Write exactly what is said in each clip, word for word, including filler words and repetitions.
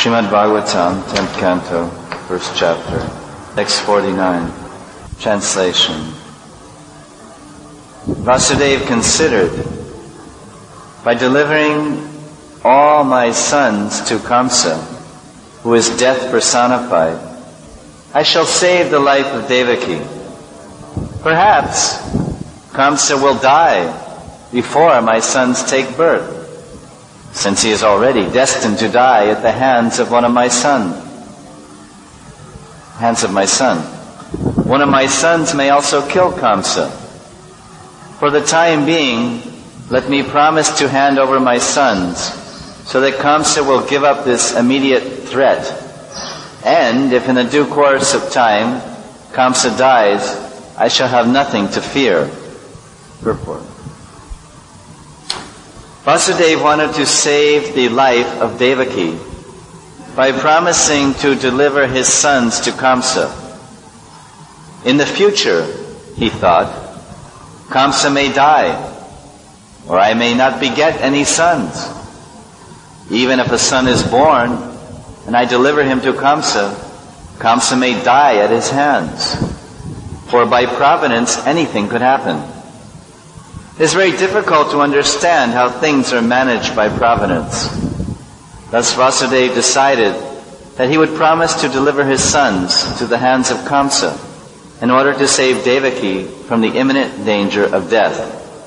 Srimad Bhagavatam, tenth canto, first chapter, text forty-nine, translation. Vasudeva considered, by delivering all my sons to Kamsa, who is death personified, I shall save the life of Devaki. Perhaps Kamsa will die before my sons take birth, since he is already destined to die at the hands of one of my sons. Hands of my son. One of my sons may also kill Kamsa. For the time being, let me promise to hand over my sons, so that Kamsa will give up this immediate threat. And if in the due course of time Kamsa dies, I shall have nothing to fear. Purport. Vasudeva wanted to save the life of Devaki by promising to deliver his sons to Kamsa. In the future, he thought, Kamsa may die, or I may not beget any sons. Even if a son is born, and I deliver him to Kamsa, Kamsa may die at his hands. For by providence, anything could happen. It's very difficult to understand how things are managed by providence. Thus Vasudeva decided that he would promise to deliver his sons to the hands of Kamsa in order to save Devaki from the imminent danger of death.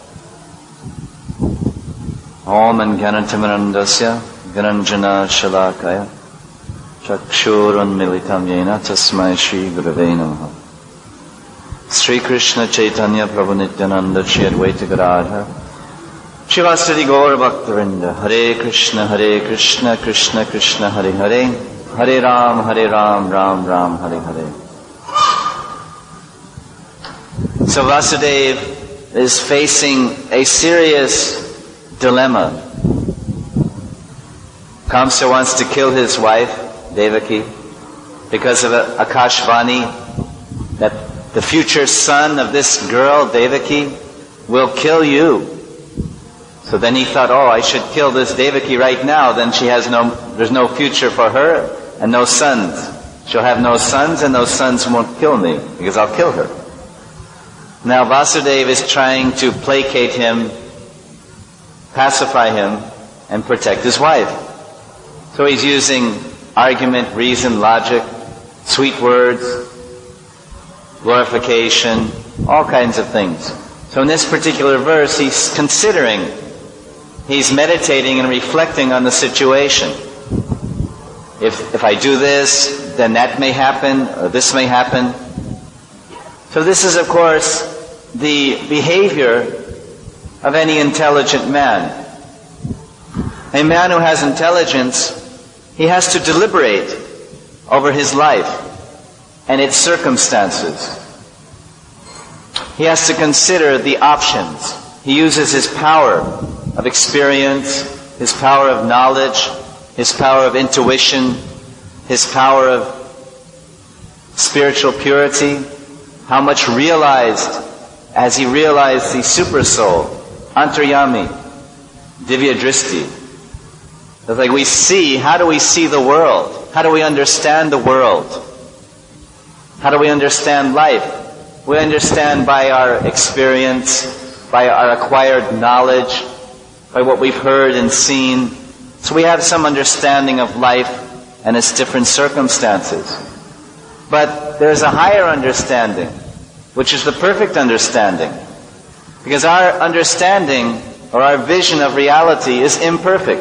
Om Gyanantimirandasya Gyananjana Shalakaya Chakshurun Militam Yena Tasmai Shri Gurave Namaha. Sri Krishna Chaitanya Prabhu Nityananda Shri Advaita Gadadhar Shivasati Gaur Bhaktavinda Hare Krishna Hare Krishna Krishna Krishna Hare Hare Hare Ram Hare Ram Ram Ram Hare Hare. So Vasudeva is facing a serious dilemma. Kamsa wants to kill his wife, Devaki, because of Akashvani, that the future son of this girl, Devaki, will kill you. So then he thought, oh, I should kill this Devaki right now, then she has no, there's no future for her and no sons. She'll have no sons and those sons won't kill me because I'll kill her. Now Vasudeva is trying to placate him, pacify him, and protect his wife. So he's using argument, reason, logic, sweet words, glorification, all kinds of things. So in this particular verse, he's considering, he's meditating and reflecting on the situation. If, if I do this, then that may happen, or this may happen. So this is, of course, the behavior of any intelligent man. A man who has intelligence, he has to deliberate over his life and its circumstances. He has to consider the options. He uses his power of experience, his power of knowledge, his power of intuition, his power of spiritual purity. How much realized as he realized the super soul, Antaryami, Divya Dristi. It's like we see, how do we see the world? How do we understand the world? How do we understand life? We understand by our experience, by our acquired knowledge, by what we've heard and seen. So we have some understanding of life and its different circumstances. But there's a higher understanding, which is the perfect understanding. Because our understanding or our vision of reality is imperfect.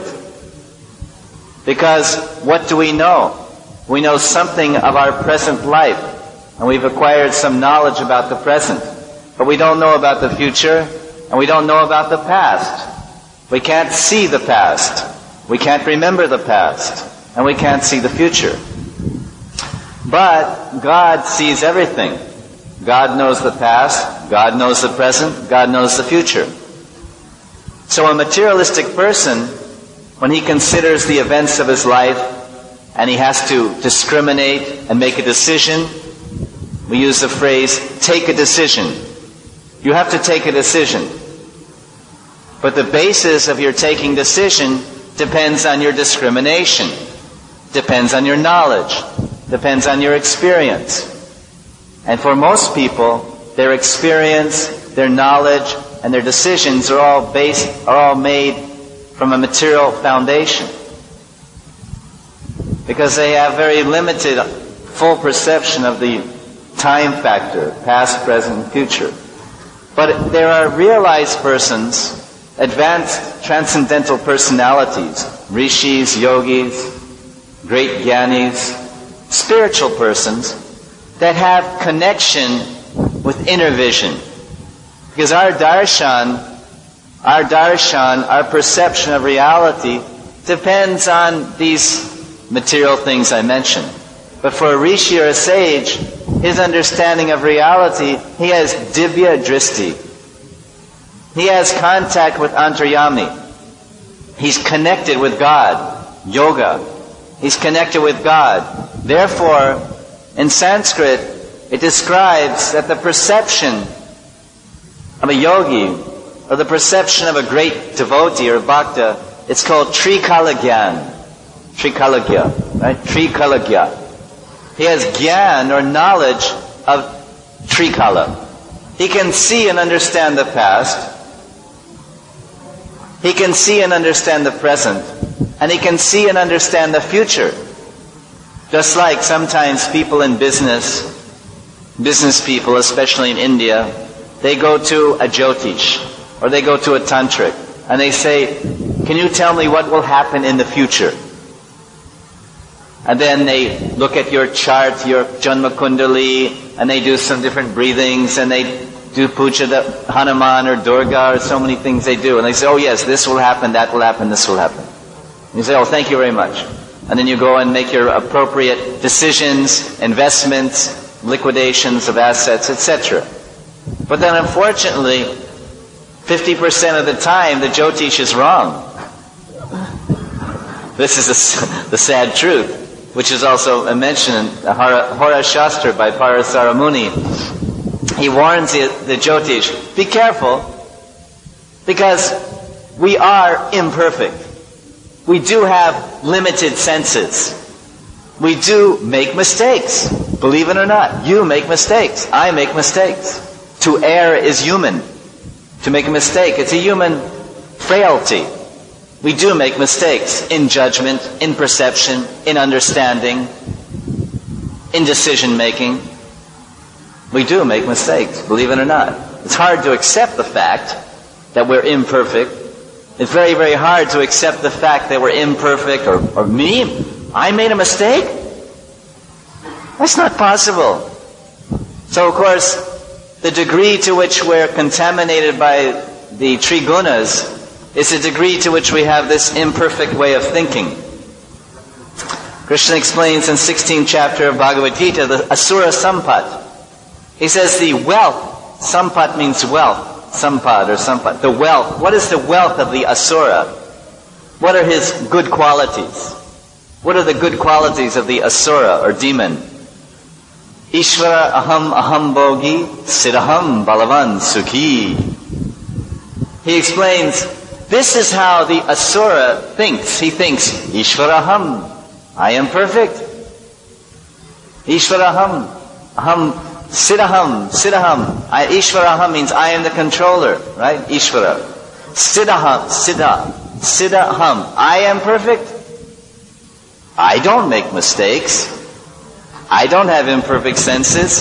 Because what do we know? We know something of our present life. And we've acquired some knowledge about the present. But we don't know about the future, and we don't know about the past. We can't see the past. We can't remember the past. And we can't see the future. But God sees everything. God knows the past, God knows the present, God knows the future. So a materialistic person, when he considers the events of his life, and he has to discriminate and make a decision, we use the phrase, take a decision. You have to take a decision. But the basis of your taking decision depends on your discrimination. depends on your knowledge, depends on your experience. And for most people, their experience, their knowledge, and their decisions are all based, are all made from a material foundation. Because they have very limited full perception of the time factor, past, present, future. But there are realized persons, advanced transcendental personalities, rishis, yogis, great jnanis, spiritual persons that have connection with inner vision. Because our darshan, our darshan, our perception of reality depends on these material things I mentioned. But for a rishi or a sage, his understanding of reality, he has divya dristi. He has contact with antaryami. He's connected with God, yoga. He's connected with God. Therefore, in Sanskrit, it describes that the perception of a yogi, or the perception of a great devotee or bhakta, it's called trikalagyan. Trikalagya, right? Trikalagya. He has gyan, or knowledge of trikala. He can see and understand the past. He can see and understand the present. And he can see and understand the future. Just like sometimes people in business, business people, especially in India, they go to a jyotish, or they go to a tantric, and they say, can you tell me what will happen in the future? And then they look at your chart, your Janma Kundali, and they do some different breathings, and they do puja to Hanuman or Durga, or so many things they do. And they say, oh yes, this will happen, that will happen, this will happen. And you say, oh, thank you very much. And then you go and make your appropriate decisions, investments, liquidations of assets, et cetera. But then unfortunately, fifty percent of the time, the Jyotish is wrong. This is the, the sad truth, which is also mentioned in the Hora Shastra by Parasara Muni. He warns the, the Jyotish, be careful, because we are imperfect. We do have limited senses. We do make mistakes. Believe it or not, you make mistakes. I make mistakes. To err is human. To make a mistake, it's a human frailty. We do make mistakes in judgment, in perception, in understanding, in decision making. We do make mistakes, believe it or not. It's hard to accept the fact that we're imperfect. It's very, very hard to accept the fact that we're imperfect, or, or me, I made a mistake? That's not possible. So of course, the degree to which we're contaminated by the trigunas is the degree to which we have this imperfect way of thinking. Krishna explains in sixteenth chapter of Bhagavad Gita, the Asura Sampat. He says the wealth, Sampat means wealth, Sampad or Sampat, the wealth. What is the wealth of the Asura? What are his good qualities? What are the good qualities of the Asura or demon? Ishvara aham aham bogi siddhaham balavan sukhi. He explains, this is how the Asura thinks. He thinks, Ishvaraham, I am perfect. Ishvaraham, aham, siddhaham, siddhaham. I, Ishvaraham means I am the controller, right? Ishvara. Siddhaham, siddha, siddhaham, I am perfect. I don't make mistakes. I don't have imperfect senses.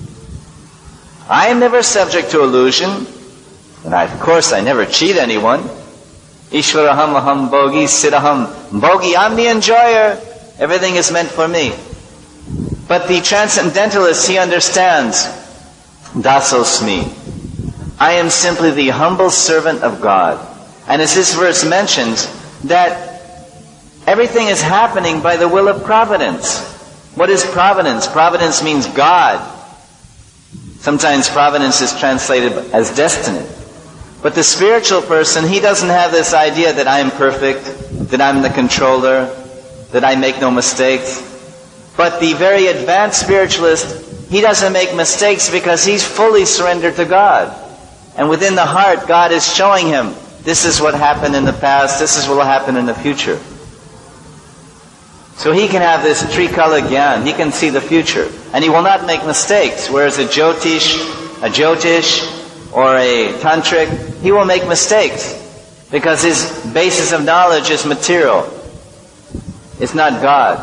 I am never subject to illusion. And I, of course, I never cheat anyone. Ishvaraham aham bogi siddhaham. Bogi, I'm the enjoyer. Everything is meant for me. But the transcendentalist, he understands, dasosmi. I am simply the humble servant of God. And as this verse mentions, that everything is happening by the will of providence. What is providence? Providence means God. Sometimes providence is translated as destiny. But the spiritual person, he doesn't have this idea that I am perfect, that I'm the controller, that I make no mistakes. But the very advanced spiritualist, he doesn't make mistakes because he's fully surrendered to God. And within the heart, God is showing him, this is what happened in the past, this is what will happen in the future. So he can have this trikala gyan, he can see the future, and he will not make mistakes, whereas a jyotish, a jyotish, or a tantric, he will make mistakes, because his basis of knowledge is material. It's not God.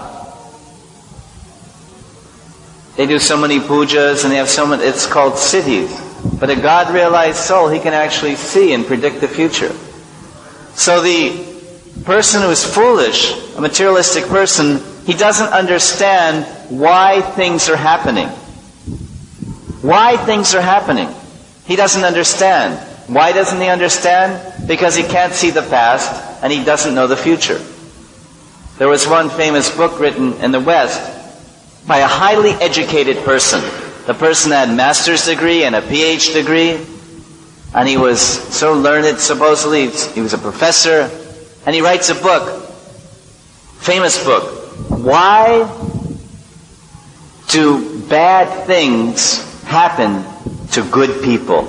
They do so many pujas and they have so many, it's called siddhis. But a God-realized soul, he can actually see and predict the future. So the person who is foolish, a materialistic person, he doesn't understand why things are happening. Why things are happening. He doesn't understand. Why doesn't he understand? Because he can't see the past and he doesn't know the future. There was one famous book written in the West by a highly educated person. The person had a master's degree and a P H D degree, and he was so learned, supposedly. He was a professor, and he writes a book, famous book, Why Do Bad Things Happen to Good People?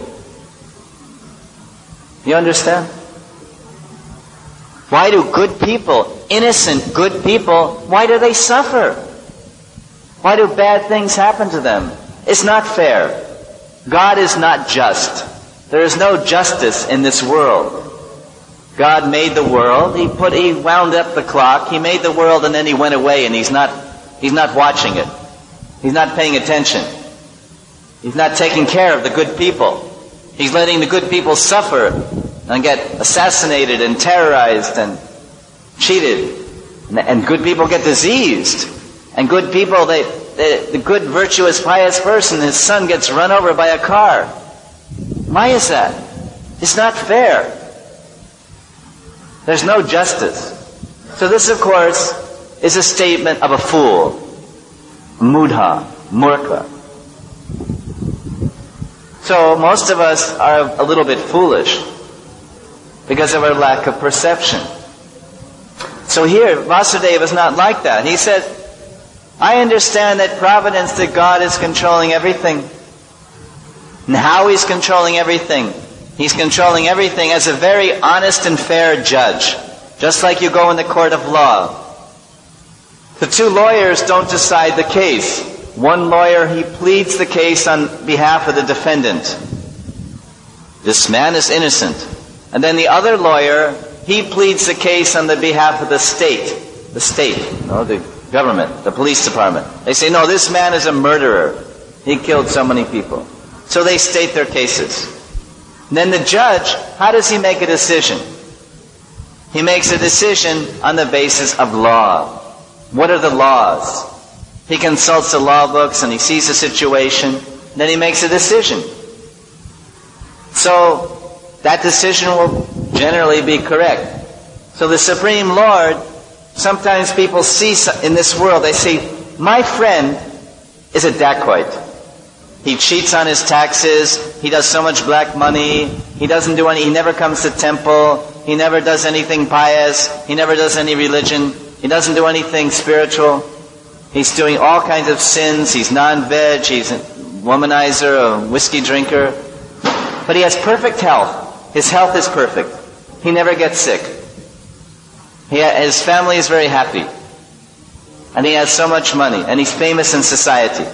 You understand? Why do good people, innocent good people, why do they suffer? Why do bad things happen to them? It's not fair. God is not just. There is no justice in this world. God made the world. He put, He wound up the clock. He made the world and then He went away and He's not, He's not watching it. He's not paying attention. He's not taking care of the good people. He's letting the good people suffer and get assassinated and terrorized and cheated. And, and good people get diseased. And good people, they, they, the good, virtuous, pious person, his son gets run over by a car. Why is that? It's not fair. There's no justice. So this, of course, is a statement of a fool. Mudha, murka. So most of us are a little bit foolish because of our lack of perception. So here, Vasudeva is not like that. He said, I understand that providence, that God is controlling everything. And how He's controlling everything? He's controlling everything as a very honest and fair judge. Just like you go in the court of law. The two lawyers don't decide the case. One lawyer, he pleads the case on behalf of the defendant. This man is innocent. And then the other lawyer, he pleads the case on the behalf of the state. The state, you know, the government, the police department. They say, no, this man is a murderer. He killed so many people. So they state their cases. And then the judge, how does he make a decision? He makes a decision on the basis of law. What are the laws? He consults the law books and he sees the situation. Then he makes a decision. So that decision will generally be correct. So the Supreme Lord, sometimes people see in this world, they say, my friend is a dacoit. He cheats on his taxes. He does so much black money. He doesn't do any, he never comes to temple. He never does anything pious. He never does any religion. He doesn't do anything spiritual. He's doing all kinds of sins. He's non-veg. He's a womanizer, a whiskey drinker. But he has perfect health. His health is perfect. He never gets sick. He, his family is very happy. And he has so much money. And he's famous in society.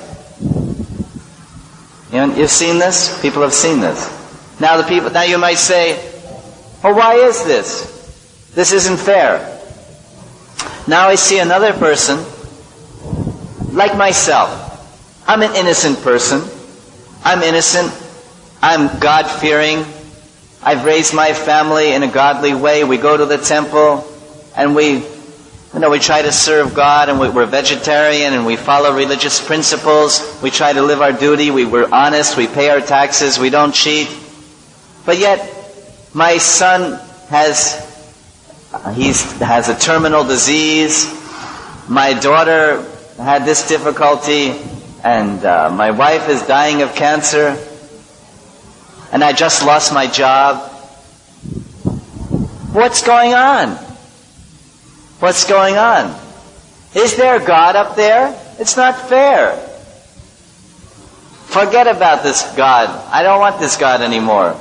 You know, you've seen this? People have seen this. Now the people, now you might say, well, why is this? This isn't fair. Now I see another person, like myself. I'm an innocent person. I'm innocent. I'm God-fearing. I've raised my family in a godly way. We go to the temple and we, you know, we try to serve God, and we, we're vegetarian and we follow religious principles. We try to live our duty. We, we're honest. We pay our taxes. We don't cheat. But yet, my son has, he's, has a terminal disease. My daughter had this difficulty, and uh, my wife is dying of cancer, and I just lost my job. What's going on? What's going on? Is there a God up there? It's not fair. Forget about this God. I don't want this God anymore.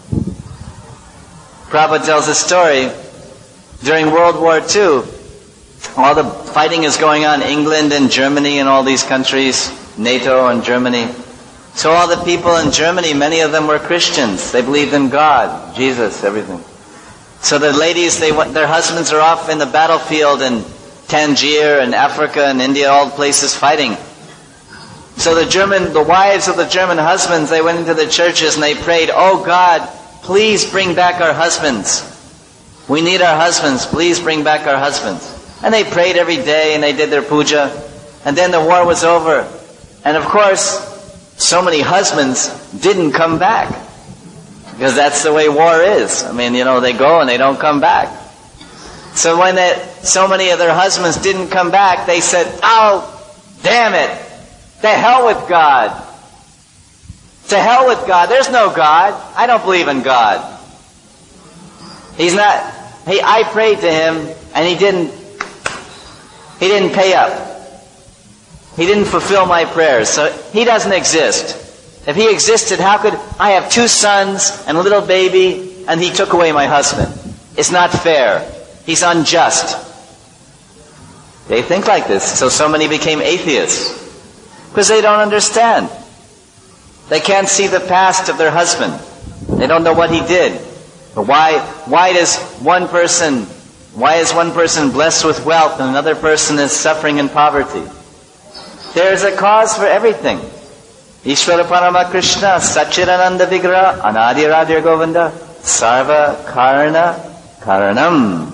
Prabhupada tells a story. During World War Two, all the fighting is going on, England and Germany and all these countries, NATO and Germany. So all the people in Germany, many of them were Christians. They believed in God, Jesus, everything. So the ladies, they went, their husbands are off in the battlefield in Tangier and Africa and India, all places fighting. So the German, the wives of the German husbands, they went into the churches and they prayed, "Oh God, please bring back our husbands. We need our husbands. Please bring back our husbands." And they prayed every day and they did their puja. And then the war was over. And of course, so many husbands didn't come back. Because that's the way war is. I mean, you know, they go and they don't come back. So when they, so many of their husbands didn't come back, they said, "Oh, damn it. To hell with God. To hell with God. There's no God. I don't believe in God. He's not, he, I prayed to Him and He didn't, He didn't pay up. He didn't fulfill my prayers. So He doesn't exist. If He existed, how could I have two sons and a little baby and He took away my husband? It's not fair. He's unjust." They think like this. So so many became atheists. Because they don't understand. They can't see the past of their husband. They don't know what he did. But why, why does one person, why is one person blessed with wealth and another person is suffering in poverty? There is a cause for everything. Ishvara Parama Krishna, Satchidananda Vigraha, Anadi Radha Govinda, Sarva Karana Karanam.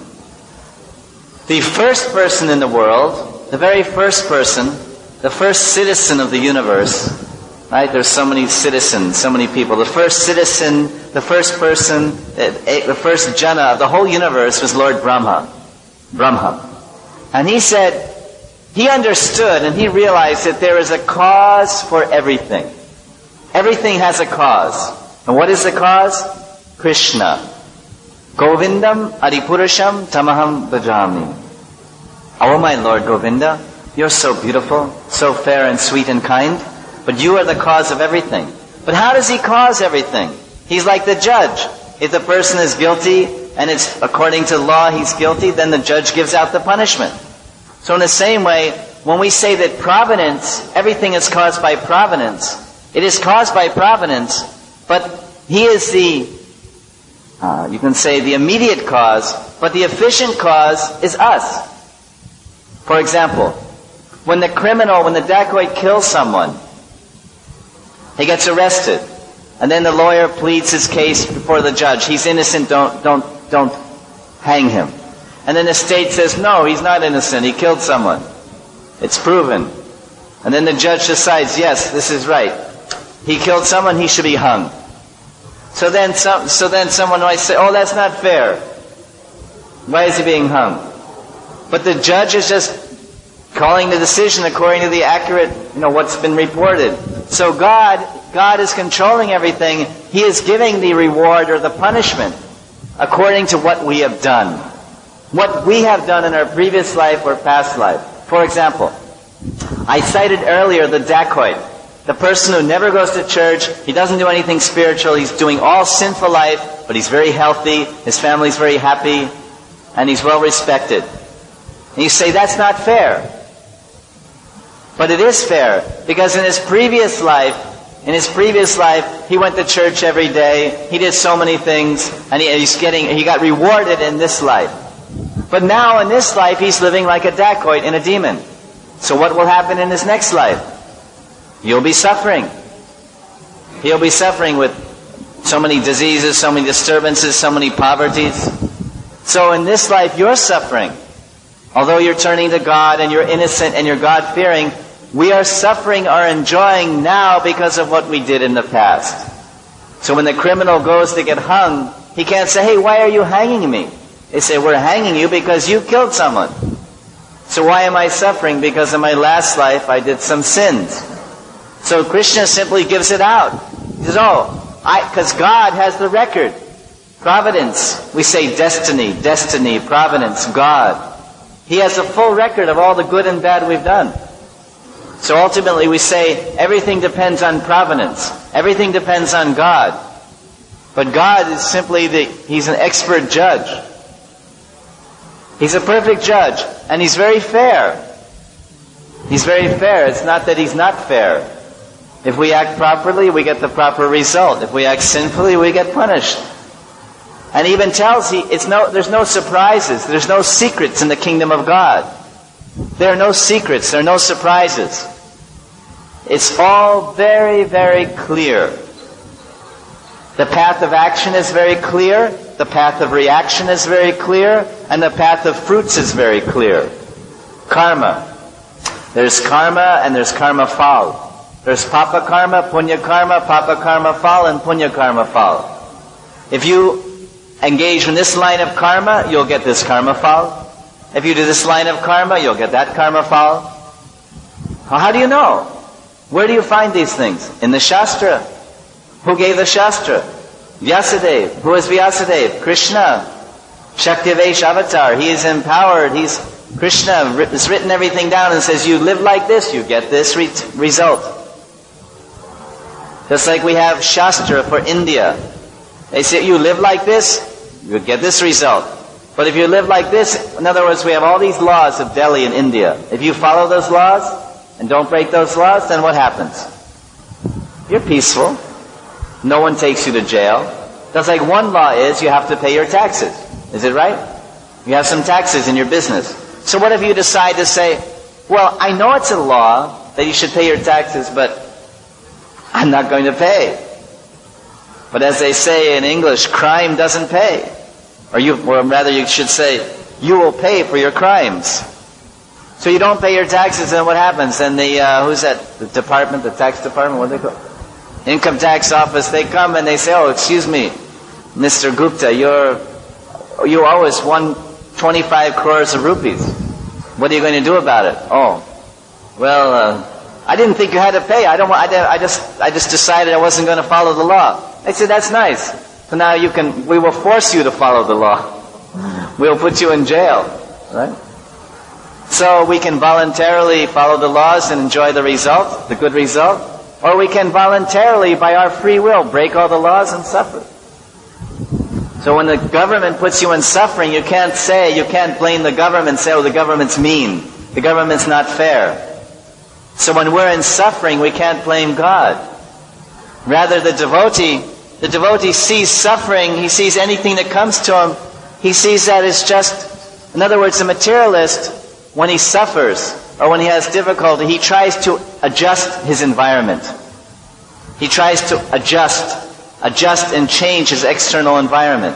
The first person in the world, the very first person, the first citizen of the universe, right? There's so many citizens, so many people. The first citizen, the first person, the first jana of the whole universe was Lord Brahma. Brahma. And he said, he understood and he realized that there is a cause for everything. Everything has a cause. And what is the cause? Krishna. Govindam Adipurusham Tamaham Bhajami. Oh my Lord Govinda, you're so beautiful, so fair and sweet and kind, but you are the cause of everything. But how does He cause everything? He's like the judge. If the person is guilty and it's according to law he's guilty, then the judge gives out the punishment. So in the same way, when we say that providence, everything is caused by providence, it is caused by providence, but He is the, uh, you can say the immediate cause, but the efficient cause is us. For example, when the criminal, when the dacoit kills someone, he gets arrested, and then the lawyer pleads his case before the judge. He's innocent, don't, don't, don't hang him. And then the state says, no, he's not innocent, he killed someone. It's proven. And then the judge decides, yes, this is right. He killed someone, he should be hung. So then, some, so then someone might say, oh, that's not fair. Why is he being hung? But the judge is just calling the decision according to the accurate, you know, what's been reported. So God, God is controlling everything. He is giving the reward or the punishment according to what we have done. What we have done in our previous life or past life. For example, I cited earlier the dacoit. The person who never goes to church, he doesn't do anything spiritual, he's doing all sinful life, but he's very healthy, his family's very happy, and he's well respected. And you say, that's not fair. But it is fair, because in his previous life, in his previous life, he went to church every day, he did so many things, and he, he's getting, he got rewarded in this life. But now in this life, he's living like a dacoit and a demon. So what will happen in his next life? You'll be suffering. He'll be suffering with so many diseases, so many disturbances, so many poverties. So in this life, you're suffering. Although you're turning to God and you're innocent and you're God-fearing, we are suffering or enjoying now because of what we did in the past. So when the criminal goes to get hung, he can't say, hey, why are you hanging me? They say, we're hanging you because you killed someone. So why am I suffering? Because in my last life I did some sins. So Krishna simply gives it out. He says, oh, I, because God has the record. Providence. We say destiny, destiny, providence, God. He has a full record of all the good and bad we've done. So ultimately we say everything depends on providence. Everything depends on God. But God is simply the, He's an expert judge. He's a perfect judge, and He's very fair. He's very fair. It's not that He's not fair. If we act properly, we get the proper result. If we act sinfully, we get punished. And He even tells he it's no there's no surprises, there's no secrets in the kingdom of God. There are no secrets, there are no surprises. It's all very, very clear. The path of action is very clear, the path of reaction is very clear, and the path of fruits is very clear. Karma. There's karma and there's karma phal. There's papa karma, punya karma, papa karma phal, and punya karma phal. If you engage in this line of karma, you'll get this karma phal. If you do this line of karma, you'll get that karma phal. Well, how do you know? Where do you find these things? In the Shastra. Who gave the Shastra? Vyasadeva. Who is Vyasadeva? Krishna. Shaktivesh Avatar. He is empowered. He's Krishna has written everything down and says, you live like this, you get this re- result. Just like we have Shastra for India. They say, you live like this, you get this result. But if you live like this, in other words, we have all these laws of Delhi and India. If you follow those laws and don't break those laws, then what happens? You're peaceful. No one takes you to jail. That's like one law is you have to pay your taxes. Is it right? You have some taxes in your business. So what if you decide to say, well, I know it's a law that you should pay your taxes, but I'm not going to pay. But as they say in English, crime doesn't pay. Or you, or rather you should say, you will pay for your crimes. So you don't pay your taxes, and what happens? And the, uh, who's that? The department, the tax department, what do they call it? Income tax office, they come and they say, oh, excuse me, Mister Gupta, you're, you owe us one twenty-five crores of rupees. What are you going to do about it? Oh, well, uh, I didn't think you had to pay. I don't. I, I just. I just decided I wasn't going to follow the law. I said, that's nice. So now you can. We will force you to follow the law. We'll put you in jail, right? So we can voluntarily follow the laws and enjoy the result, the good result, or we can voluntarily, by our free will, break all the laws and suffer. So when the government puts you in suffering, you can't say, you can't blame the government, say, oh, the government's mean. The government's not fair. So when we're in suffering, we can't blame God. Rather, the devotee, the devotee sees suffering, he sees anything that comes to him, he sees that as just, in other words, the materialist, when he suffers, or when he has difficulty, he tries to adjust his environment. He tries to adjust adjust and change his external environment.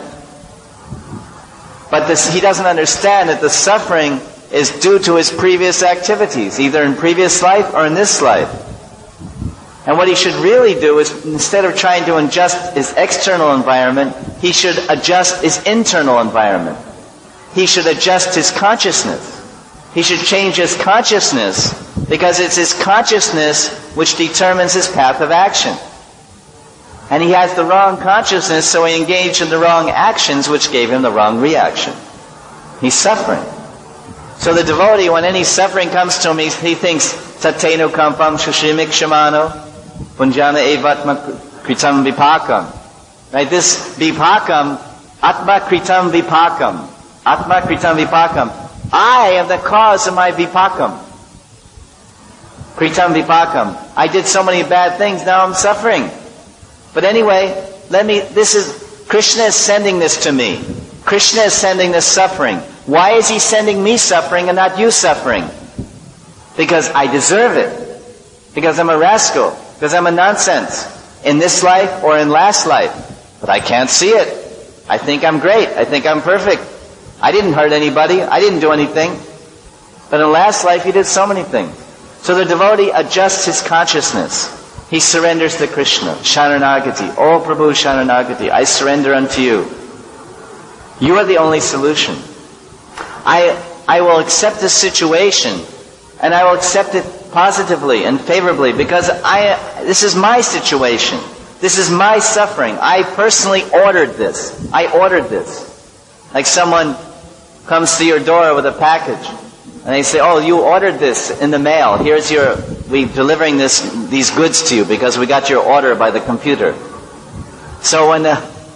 But this, he doesn't understand that the suffering is due to his previous activities, either in previous life or in this life. And what he should really do is, instead of trying to adjust his external environment, he should adjust his internal environment. He should adjust his consciousness. He should change his consciousness, because it's his consciousness which determines his path of action. And he has the wrong consciousness, so he engaged in the wrong actions, which gave him the wrong reaction. He's suffering. So the devotee, when any suffering comes to him, he, he thinks, Tatenu kampam shushimik shamano, punjana evatma kritam vipakam. Right, this vipakam, atma kritam vipakam. Atma kritam vipakam. I am the cause of my vipakam. Kritam vipakam. I did so many bad things, now I'm suffering. But anyway, let me, this is, Krishna is sending this to me. Krishna is sending this suffering. Why is he sending me suffering and not you suffering? Because I deserve it. Because I'm a rascal. Because I'm a nonsense. In this life or in last life. But I can't see it. I think I'm great. I think I'm perfect. I didn't hurt anybody. I didn't do anything. But in last life he did so many things. So the devotee adjusts his consciousness. He surrenders to Krishna. Sharanagati. Oh Prabhu Sharanagati. I surrender unto you. You are the only solution. I, I will accept this situation, and I will accept it positively and favorably, because I, this is my situation. This is my suffering. I personally ordered this. I ordered this. Like someone comes to your door with a package, and they say, oh, you ordered this in the mail. Here's your, we're delivering this, these goods to you because we got your order by the computer. So when the,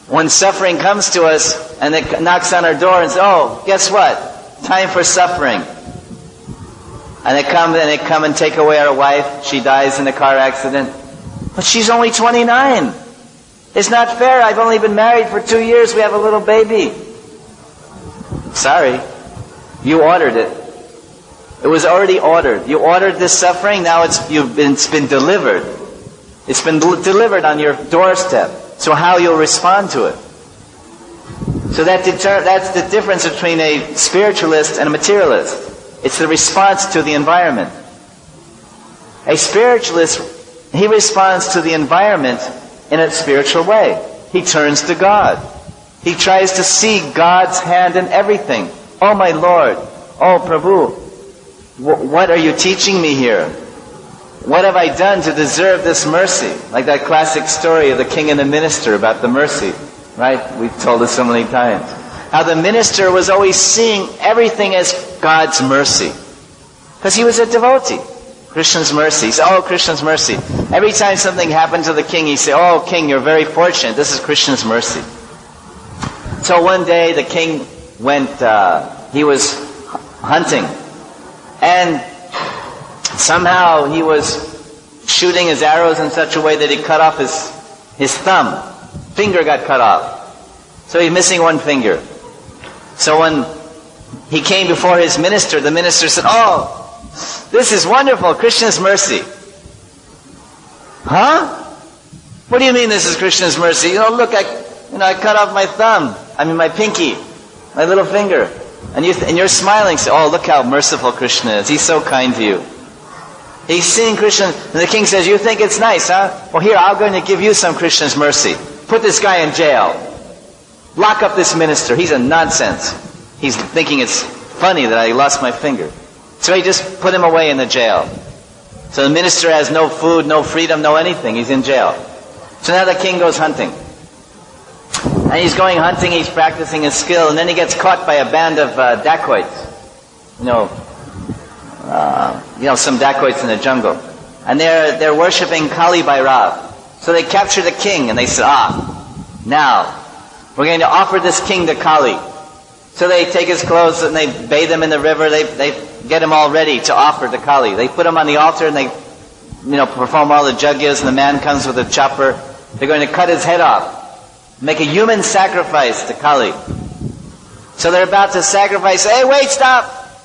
when suffering comes to us and it knocks on our door and says, oh, guess what? Time for suffering. And they come and they come and take away our wife. She dies in a car accident. But she's only twenty-nine. It's not fair. I've only been married for two years. We have a little baby. Sorry. You ordered it. It was already ordered. You ordered this suffering. Now it's, you've been, it's been delivered. It's been del- delivered on your doorstep. So how you'll respond to it. So that deter- that's the difference between a spiritualist and a materialist. It's the response to the environment. A spiritualist, he responds to the environment in a spiritual way. He turns to God. He tries to see God's hand in everything. Oh my Lord, oh Prabhu, wh- what are you teaching me here? What have I done to deserve this mercy? Like that classic story of the king and the minister about the mercy, right? We've told it so many times. How the minister was always seeing everything as God's mercy. Because he was a devotee. Krishna's mercy. He said, oh, Krishna's mercy. Every time something happened to the king, he said, oh, king, you're very fortunate. This is Krishna's mercy. So one day the king went, uh, he was hunting. And somehow he was shooting his arrows in such a way that he cut off his, his thumb. Finger got cut off. So he's missing one finger. So when he came before his minister, the minister said, oh, this is wonderful, Krishna's mercy. Huh? What do you mean this is Krishna's mercy? You know, look, I, you know, I cut off my thumb. I mean my pinky, my little finger. And, you th- and you're smiling, say, oh, look how merciful Krishna is. He's so kind to you. He's seeing Krishna, and the king says, you think it's nice, huh? Well, here, I'm going to give you some Krishna's mercy. Put this guy in jail. Lock up this minister. He's a nonsense. He's thinking it's funny that I lost my finger. So he just put him away in the jail. So the minister has no food, no freedom, no anything. He's in jail. So now the king goes hunting. And he's going hunting, he's practicing his skill, and then he gets caught by a band of uh, dacoits. You know, uh, you know, some dacoits in the jungle. And they're, they're worshipping Kali Bhairav. So they capture the king, and they say, ah, now, we're going to offer this king to Kali. So they take his clothes and they bathe him in the river. They they get him all ready to offer to Kali. They put him on the altar and they, you know, perform all the jagyas. And the man comes with a chopper. They're going to cut his head off, make a human sacrifice to Kali. So they're about to sacrifice. Hey, wait, stop!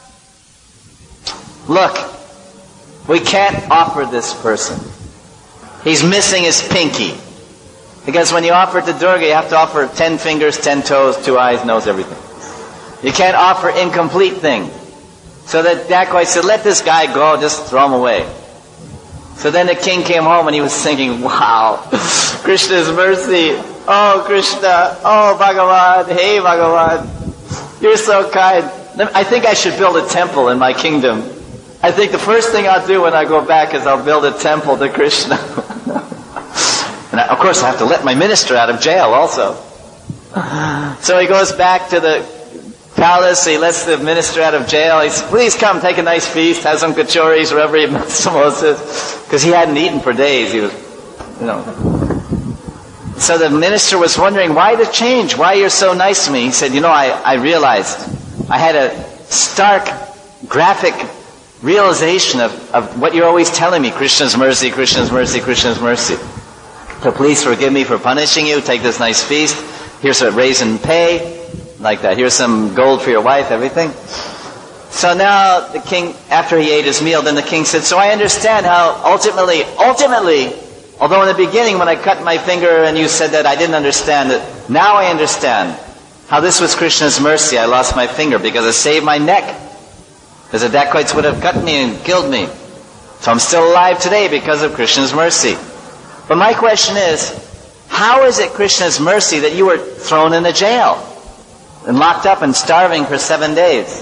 Look, we can't offer this person. He's missing his pinky. Because when you offer to Durga, you have to offer ten fingers, ten toes, two eyes, nose, everything. You can't offer incomplete thing. So the dacoit said, let this guy go, just throw him away. So then the king came home and he was thinking, wow, Krishna's mercy. Oh, Krishna. Oh, Bhagavan. Hey, Bhagavan. You're so kind. I think I should build a temple in my kingdom. I think the first thing I'll do when I go back is I'll build a temple to Krishna. And I, of course I have to let my minister out of jail also. So he goes back to the palace, he lets the minister out of jail. He says, please come, take a nice feast, have some kachoris, whatever he samosas. Because he hadn't eaten for days. He was, you know. So the minister was wondering, why the change? Why you're so nice to me? He said, you know, I, I realized I had a stark, graphic realization of, of what you're always telling me. Krishna's mercy, Krishna's mercy, Krishna's mercy. So please forgive me for punishing you. Take this nice feast. Here's a raisin pay. Like that. Here's some gold for your wife, everything. So now the king, after he ate his meal, then the king said, so I understand how ultimately, ultimately, although in the beginning when I cut my finger and you said that I didn't understand it, now I understand how this was Krishna's mercy. I lost my finger because it saved my neck. Because the dacoits would have cut me and killed me. So I'm still alive today because of Krishna's mercy. But my question is, how is it Krishna's mercy that you were thrown in the jail and locked up and starving for seven days?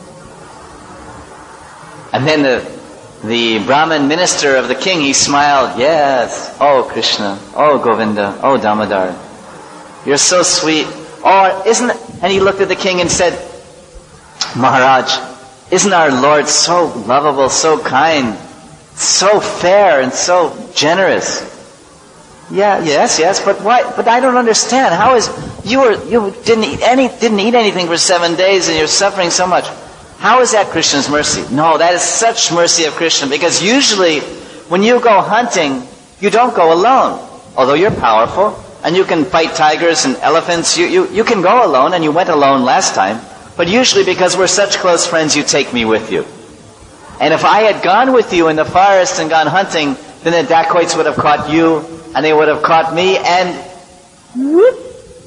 And then the the Brahmin minister of the king, he smiled, yes, oh Krishna, oh Govinda, oh Damodar, you're so sweet. Oh, isn't it? And he looked at the king and said, Maharaj, isn't our Lord so lovable, so kind, so fair and so generous? Yeah, yes, yes, but why? But I don't understand. How is you were you didn't eat any didn't eat anything for seven days and you're suffering so much? How is that Krishna's mercy? No, that is such mercy of Krishna, because usually when you go hunting, you don't go alone. Although you're powerful and you can fight tigers and elephants, you you you can go alone, and you went alone last time. But usually, because we're such close friends, you take me with you. And if I had gone with you in the forest and gone hunting, then the dacoits would have caught you, and they would have caught me, and whoop,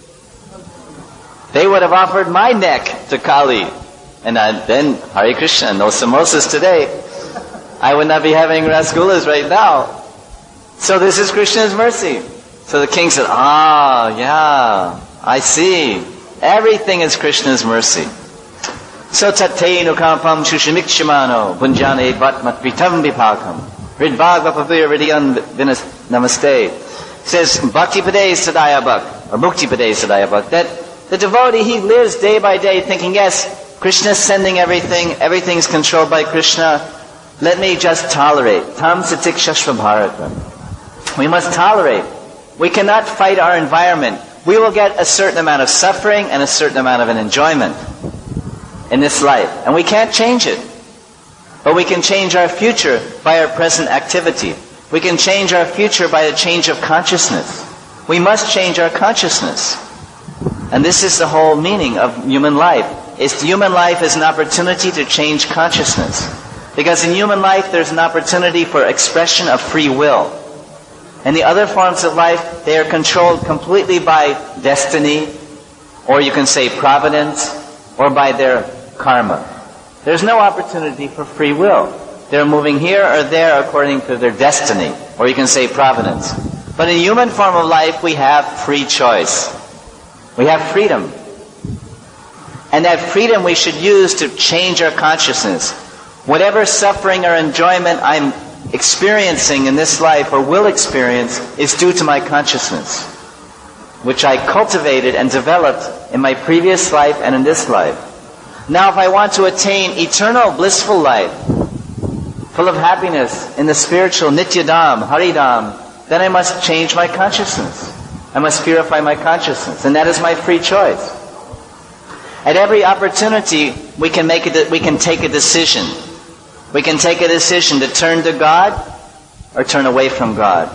they would have offered my neck to Kali. And I, then, Hare Krishna, no samosas today. I would not be having rasgullas right now. So this is Krishna's mercy. So the king said, ah, yeah, I see. Everything is Krishna's mercy. So tate nukampam shushimikshimano bunjane vatmat vitam vipakam ridbhagva pavir vidyan vinas namaste. It says bhakti pade sadaya bhak, or mukti pade sadaya bhak, that the devotee, he lives day by day thinking, yes, Krishna is sending everything, everything's controlled by Krishna, let me just tolerate. Tam satik shashva bharata. We must tolerate. We cannot fight our environment. We will get a certain amount of suffering and a certain amount of an enjoyment in this life. And we can't change it. But we can change our future by our present activity. We can change our future by a change of consciousness. We must change our consciousness. And this is the whole meaning of human life. Is human life is an opportunity to change consciousness. Because in human life there's an opportunity for expression of free will. And the other forms of life, they are controlled completely by destiny, or you can say providence, or by their karma. There's no opportunity for free will. They're moving here or there according to their destiny, or you can say providence. But in human form of life, we have free choice. We have freedom. And that freedom we should use to change our consciousness. Whatever suffering or enjoyment I'm experiencing in this life or will experience is due to my consciousness, which I cultivated and developed in my previous life and in this life. Now if I want to attain eternal blissful life, full of happiness in the spiritual Nityadam, Haridam, then I must change my consciousness. I must purify my consciousness, and that is my free choice. At every opportunity, we can make a, we can take a decision. We can take a decision to turn to God or turn away from God.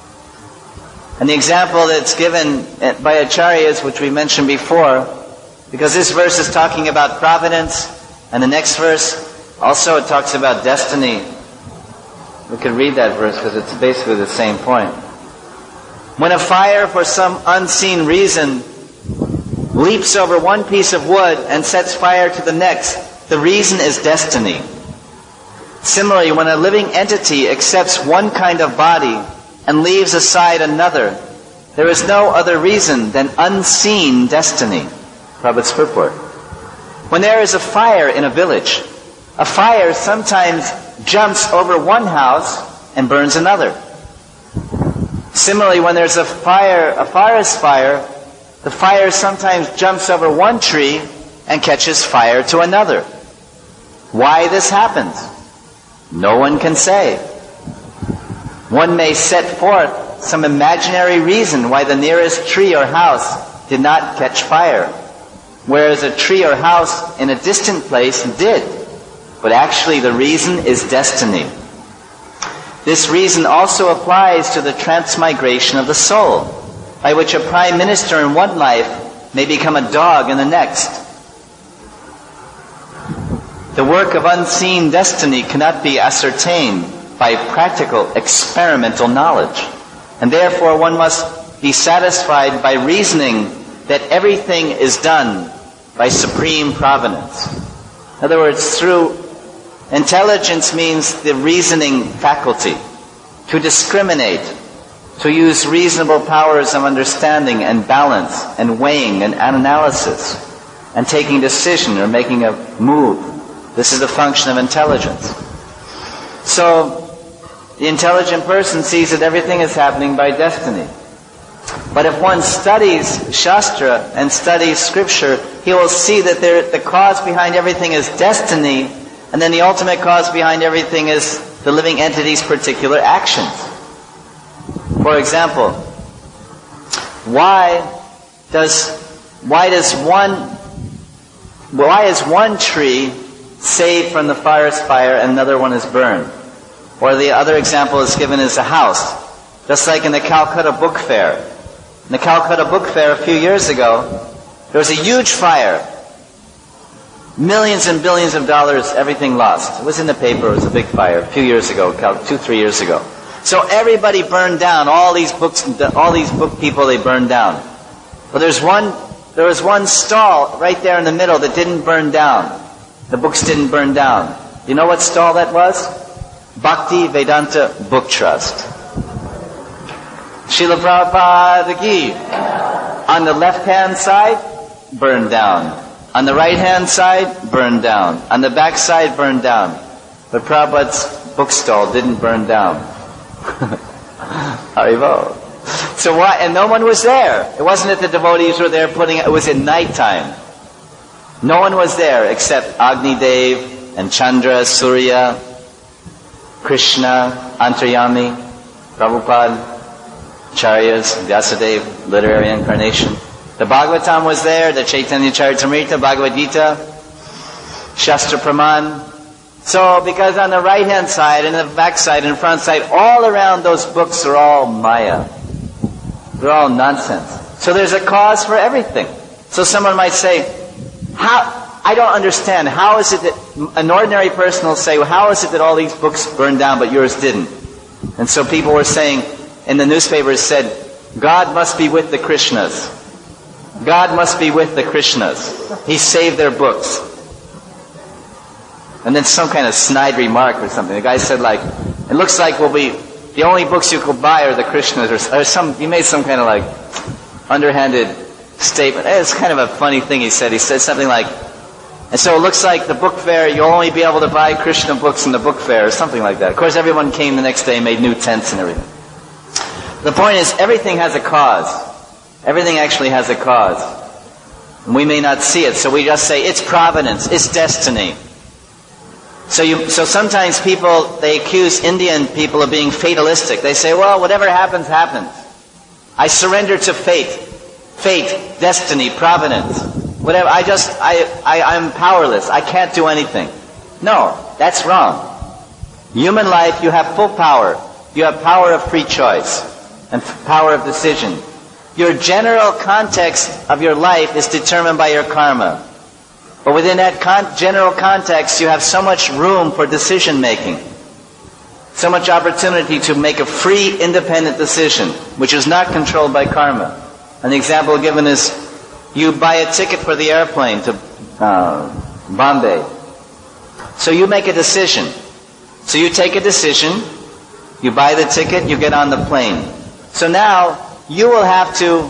And the example that's given by Acharyas, which we mentioned before, because this verse is talking about providence, and the next verse also it talks about destiny. We could read that verse because it's basically the same point. When a fire, for some unseen reason, leaps over one piece of wood and sets fire to the next, the reason is destiny. Similarly, when a living entity accepts one kind of body and leaves aside another, there is no other reason than unseen destiny. Prabhupada's purport. When there is a fire in a village, a fire sometimes jumps over one house and burns another. Similarly, when there's a fire, a forest fire, the fire sometimes jumps over one tree and catches fire to another. Why this happens? No one can say. One may set forth some imaginary reason why the nearest tree or house did not catch fire, whereas a tree or house in a distant place did. But actually the reason is destiny. This reason also applies to the transmigration of the soul, by which a prime minister in one life may become a dog in the next. The work of unseen destiny cannot be ascertained by practical experimental knowledge, and therefore one must be satisfied by reasoning that everything is done by supreme providence. In other words, through intelligence means the reasoning faculty, to discriminate, to use reasonable powers of understanding and balance and weighing and analysis and taking decision or making a move. This is the function of intelligence. So, the intelligent person sees that everything is happening by destiny. But if one studies Shastra and studies Scripture, he will see that there, the cause behind everything is destiny, and then the ultimate cause behind everything is the living entity's particular actions. For example, Why does why does one why is one tree saved from the forest fire and another one is burned? Or the other example is given as a house. Just like in the Calcutta Book Fair. In the Calcutta Book Fair a few years ago, there was a huge fire. Millions and billions of dollars, everything lost. It was in the paper, it was a big fire a few years ago, two, three years ago. So everybody burned down, all these books, all these book people, they burned down. But there's one, there was one stall right there in the middle that didn't burn down. The books didn't burn down. You know what stall that was? Bhakti Vedanta Book Trust. Srila Prabhupada Ki. On the left-hand side, burned down. On the right-hand side, burned down. On the back side, burned down. But Prabhupada's book stall didn't burn down. Haribo. So why? And no one was there. It wasn't that the devotees were there putting it. It was at nighttime. No one was there except Agni Dev and Chandra, Surya, Krishna, Antaryami, Prabhupada, Acharyas, Vyasadeva, literary incarnation. The Bhagavatam was there, the Chaitanya Charitamrita, Bhagavad Gita, Shastra Praman. So, because on the right-hand side, and the back side, and the front side, all around those books are all Maya. They're all nonsense. So there's a cause for everything. So someone might say, how, I don't understand, how is it that, an ordinary person will say, well, how is it that all these books burned down but yours didn't? And so people were saying, in the newspapers said, God must be with the Krishnas. God must be with the Krishnas. He saved their books. And then some kind of snide remark or something. The guy said like, it looks like we'll be, the only books you could buy are the Krishnas, or, or some, he made some kind of like underhanded statement. It's kind of a funny thing he said. He said something like, and so it looks like the book fair, you'll only be able to buy Krishna books in the book fair, or something like that. Of course, everyone came the next day and made new tents and everything. The point is, everything has a cause. Everything actually has a cause. And we may not see it, so we just say, it's providence, it's destiny. So you, so sometimes people, they accuse Indian people of being fatalistic. They say, well, whatever happens, happens. I surrender to fate. Fate, destiny, providence. Whatever, I just, I, I, I'm powerless. I can't do anything. No, that's wrong. Human life, you have full power. You have power of free choice and power of decision. Your general context of your life is determined by your karma. But within that con- general context, you have so much room for decision making. So much opportunity to make a free, independent decision, which is not controlled by karma. An example given is, you buy a ticket for the airplane to uh, Bombay. So you make a decision. So you take a decision, you buy the ticket, you get on the plane. So now, you will have to,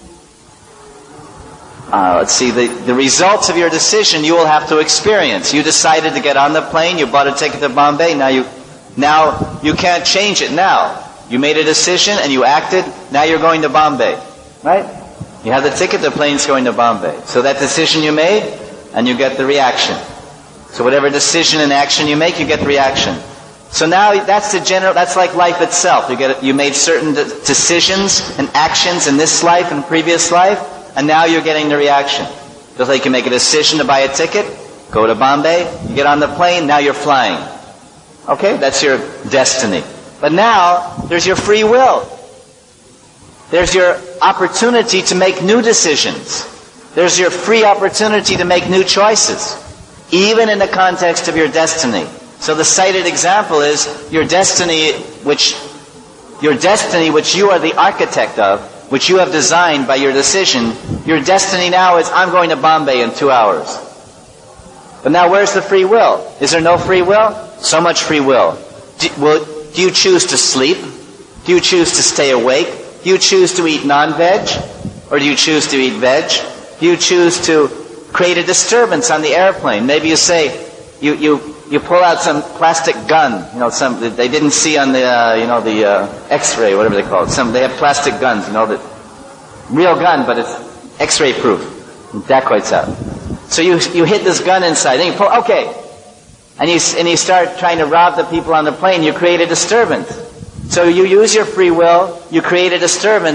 uh, let's see, the, the results of your decision you will have to experience. You decided to get on the plane, you bought a ticket to Bombay, now you, now you can't change it now. You made a decision and you acted, now you're going to Bombay. Right? You have the ticket, the plane's going to Bombay. So that decision you made, and you get the reaction. So whatever decision and action you make, you get the reaction. So now that's the general, that's like life itself. You get, you made certain de- decisions and actions in this life and previous life, and now you're getting the reaction. Just like you make a decision to buy a ticket, go to Bombay, you get on the plane, now you're flying. Okay, that's your destiny. But now, there's your free will. There's your opportunity to make new decisions. There's your free opportunity to make new choices, even in the context of your destiny. So the cited example is your destiny, which your destiny, which you are the architect of, which you have designed by your decision. Your destiny now is, I'm going to Bombay in two hours. But now, where's the free will? Is there no free will? So much free will. Do, will, do you choose to sleep? Do you choose to stay awake? Do you choose to eat non-veg? Or do you choose to eat veg? Do you choose to create a disturbance on the airplane? Maybe you say, you, you, you pull out some plastic gun, you know, some, they didn't see on the, uh, you know, the, uh, X-ray, whatever they call it. Some, they have plastic guns, you know, the real gun, but it's X-ray proof. Dacoits out. So you, you hit this gun inside, then you pull, okay. And you, and you start trying to rob the people on the plane, you create a disturbance. So you use your free will, you create a disturbance,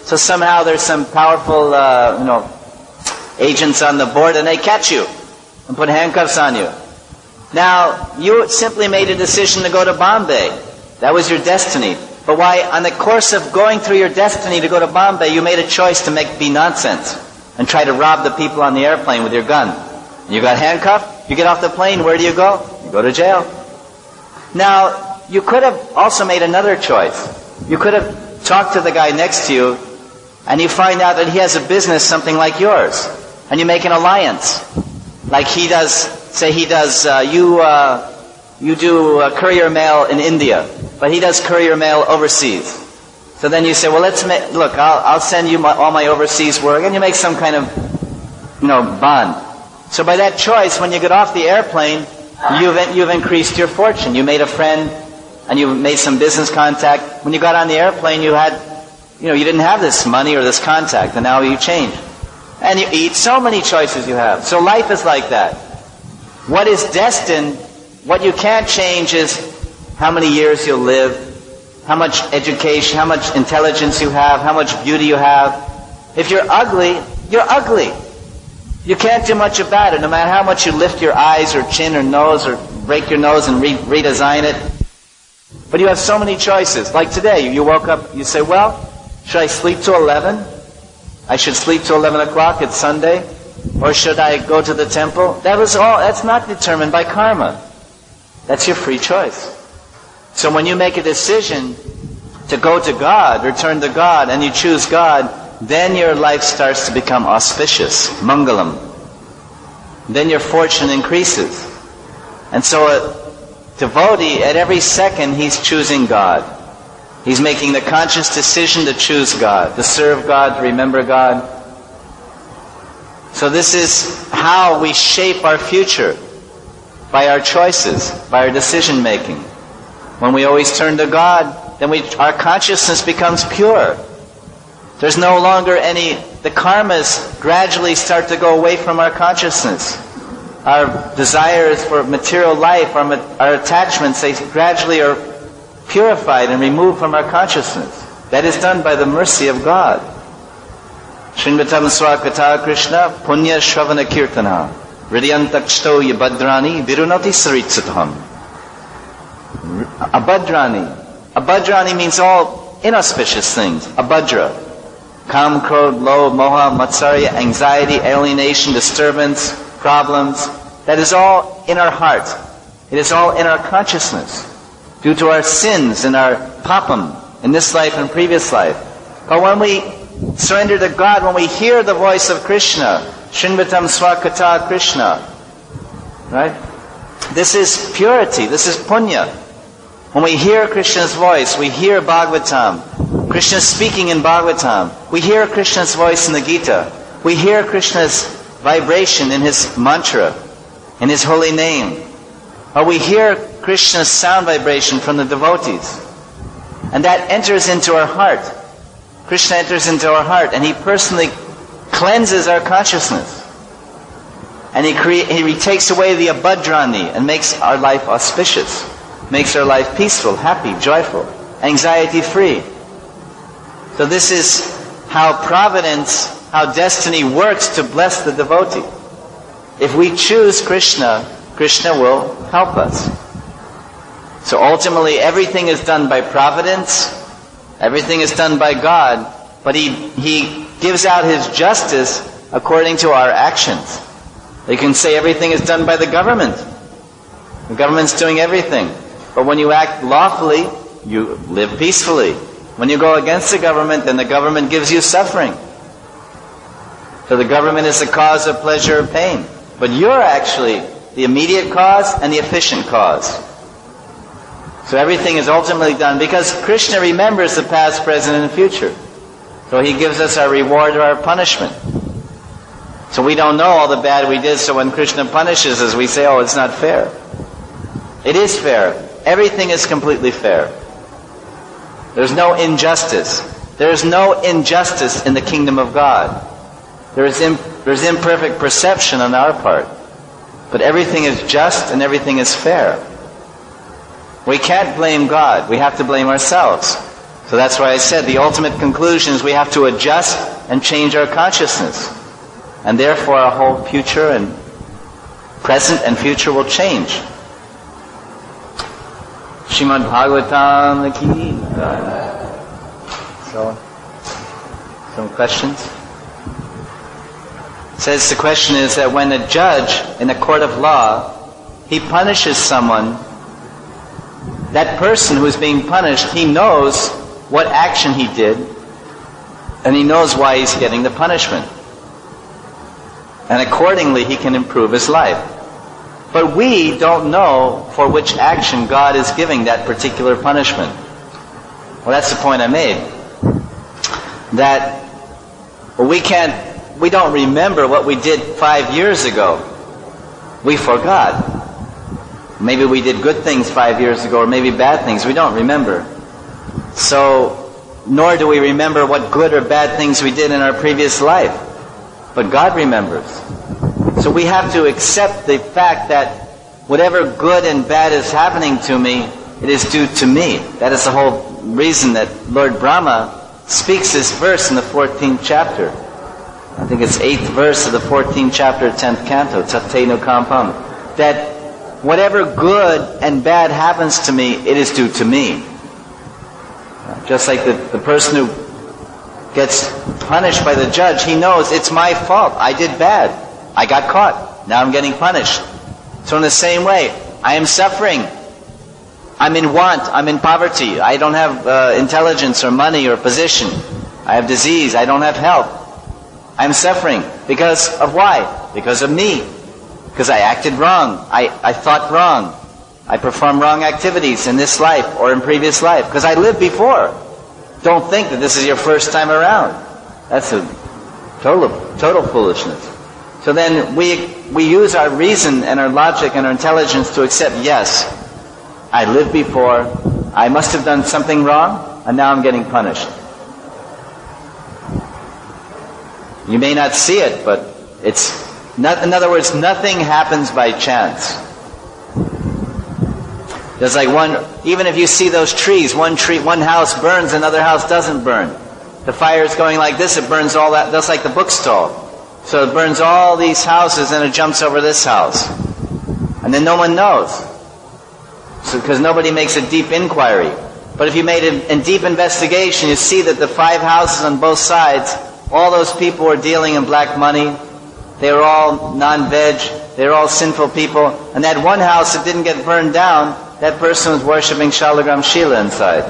So somehow there's some powerful, uh, you know, agents on the board, and they catch you and put handcuffs on you. Now, you simply made a decision to go to Bombay. That was your destiny. But why, on the course of going through your destiny to go to Bombay, you made a choice to make be nonsense and try to rob the people on the airplane with your gun. You got handcuffed, you get off the plane, where do you go? You go to jail. Now, you could have also made another choice. You could have talked to the guy next to you, and you find out that he has a business something like yours, and you make an alliance. Like he does, say he does, uh, you uh, you do uh, courier mail in India, but he does courier mail overseas. So then you say, well, let's make, look, I'll, I'll send you my, all my overseas work, and you make some kind of, you know, bond. So by that choice, when you get off the airplane, you've, you've increased your fortune. You made a friend, and you made some business contact. When you got on the airplane, you had, you know, you didn't have this money or this contact, and now you change. And you eat, so many choices you have. So life is like that. What is destined, what you can't change is how many years you'll live, how much education, how much intelligence you have, how much beauty you have. If you're ugly, you're ugly. You can't do much about it, no matter how much you lift your eyes or chin or nose or break your nose and re- redesign it. But you have so many choices. Like today, you woke up, you say, well, should I sleep till eleven? I should sleep till eleven o'clock, it's Sunday. Or should I go to the temple? That was all, that's not determined by karma. That's your free choice. So when you make a decision to go to God, return to God, and you choose God, then your life starts to become auspicious, mangalam. Then your fortune increases. And so a devotee, at every second, he's choosing God. He's making the conscious decision to choose God, to serve God, to remember God. So this is how we shape our future, by our choices, by our decision making. When we always turn to God, then we, our consciousness becomes pure. There's no longer any, the karmas gradually start to go away from our consciousness. Our desires for material life, our, our attachments, they gradually are purified and removed from our consciousness. That is done by the mercy of God. Srinvatam Swakata Krishna Punya Shravana Kirtana Hridyantakshto Yabhadrani Virunati Saritsatham. Abhadrani. Abhadrani means all inauspicious things. Abhadra. Kam, krodh, lobh, moha, matsarya, anxiety, alienation, disturbance, problems. That is all in our heart. It is all in our consciousness. Due to our sins and our papam in this life and previous life. But when we surrender to God, when we hear the voice of Krishna, Srinvatam Swakata Krishna, right? This is purity, this is punya. When we hear Krishna's voice, we hear Bhagavatam. Krishna speaking in Bhagavatam. We hear Krishna's voice in the Gita. We hear Krishna's vibration in His mantra, in His holy name. Or we hear Krishna's sound vibration from the devotees. And that enters into our heart. Krishna enters into our heart, and He personally cleanses our consciousness. And He, cre- he takes away the abhadrani and makes our life auspicious. Makes our life peaceful, happy, joyful, anxiety-free. So this is how providence, how destiny works to bless the devotee. If we choose Krishna, Krishna will help us. So ultimately everything is done by providence, everything is done by God, but He, he gives out His justice according to our actions. You can say everything is done by the government. The government's doing everything. But when you act lawfully, you live peacefully. When you go against the government, then the government gives you suffering. So the government is the cause of pleasure or pain. But you're actually the immediate cause and the efficient cause. So everything is ultimately done because Krishna remembers the past, present, and future. So He gives us our reward or our punishment. So we don't know all the bad we did, so when Krishna punishes us, we say, oh, it's not fair. It is fair. Everything is completely fair. There's no injustice. There is no injustice in the kingdom of God. There is imp- there's imperfect perception on our part. But everything is just and everything is fair. We can't blame God. We have to blame ourselves. So that's why I said the ultimate conclusion is we have to adjust and change our consciousness. And therefore our whole future and present and future will change. Srimad Bhagavatam ki. So, some questions? It says the question is that when a judge in a court of law, he punishes someone, that person who is being punished, he knows what action he did, and he knows why he's getting the punishment. And accordingly, he can improve his life. But we don't know for which action God is giving that particular punishment. Well, that's the point I made. That we can't, we don't remember what we did five years ago. We forgot. Maybe we did good things five years ago, or maybe bad things. We don't remember. So, nor do we remember what good or bad things we did in our previous life. But God remembers. So we have to accept the fact that whatever good and bad is happening to me, it is due to me. That is the whole reason that Lord Brahma speaks this verse in the fourteenth chapter. I think it's eighth verse of the fourteenth chapter, tenth canto, Tattenu Kampam. That whatever good and bad happens to me, it is due to me. Just like the, the person who gets punished by the judge, he knows it's my fault. I did bad. I got caught. Now I'm getting punished. So in the same way, I am suffering. I'm in want. I'm in poverty. I don't have uh, intelligence or money or position. I have disease. I don't have health. I'm suffering. Because of why? Because of me. Because I acted wrong. I, I thought wrong. I performed wrong activities in this life or in previous life. Because I lived before. Don't think that this is your first time around. That's a total, total foolishness. So then we, we use our reason and our logic and our intelligence to accept, yes, I lived before, I must have done something wrong, and now I'm getting punished. You may not see it, but it's not, in other words, nothing happens by chance. There's like one, even if you see those trees, one tree, one house burns, another house doesn't burn. The fire is going like this, it burns all that, that's like the bookstall. So it burns all these houses and it jumps over this house. And then no one knows. So, because nobody makes a deep inquiry. But if you made a, a deep investigation, you see that the five houses on both sides, all those people were dealing in black money. They were all non-veg. They were all sinful people. And that one house that didn't get burned down, that person was worshipping Shalagram Shila inside.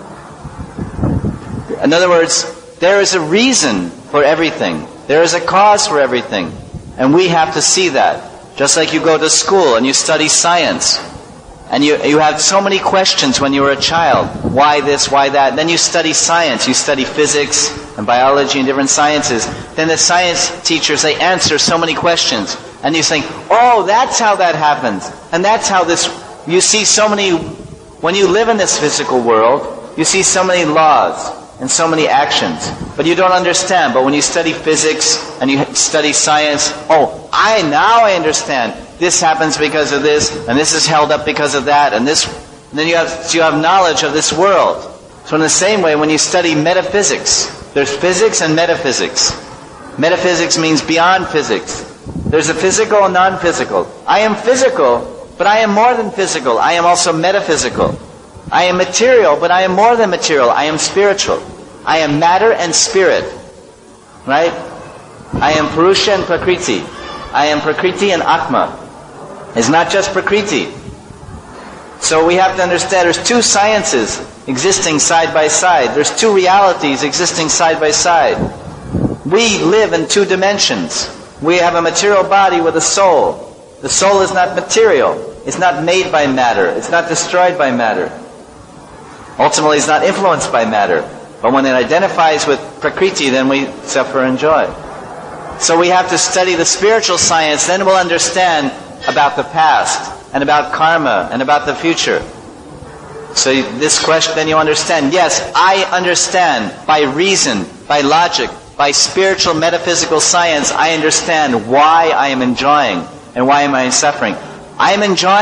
In other words, there is a reason for everything. There is a cause for everything. And we have to see that. Just like you go to school and you study science. And you, you have so many questions when you were a child. Why this, why that? Then you study science. You study physics and biology and different sciences. Then the science teachers, they answer so many questions. And you think, oh, that's how that happens. And that's how this... You see so many... When you live in this physical world, you see so many laws and so many actions. But you don't understand. But when you study physics and you study science, oh, I now I understand. This happens because of this, and this is held up because of that, and this... And then you have, so you have knowledge of this world. So in the same way, when you study metaphysics, there's physics and metaphysics. Metaphysics means beyond physics. There's a physical and non-physical. I am physical, but I am more than physical. I am also metaphysical. I am material, but I am more than material. I am spiritual. I am matter and spirit. Right? I am Purusha and Prakriti. I am Prakriti and Atma. It's not just Prakriti. So we have to understand there's two sciences existing side by side. There's two realities existing side by side. We live in two dimensions. We have a material body with a soul. The soul is not material. It's not made by matter. It's not destroyed by matter. Ultimately, it's not influenced by matter. But when it identifies with Prakriti, then we suffer and joy. So we have to study the spiritual science, then we'll understand about the past, and about karma, and about the future. So this question, then you understand, yes, I understand by reason, by logic, by spiritual metaphysical science, I understand why I am enjoying, and why am I suffering. I am enjoying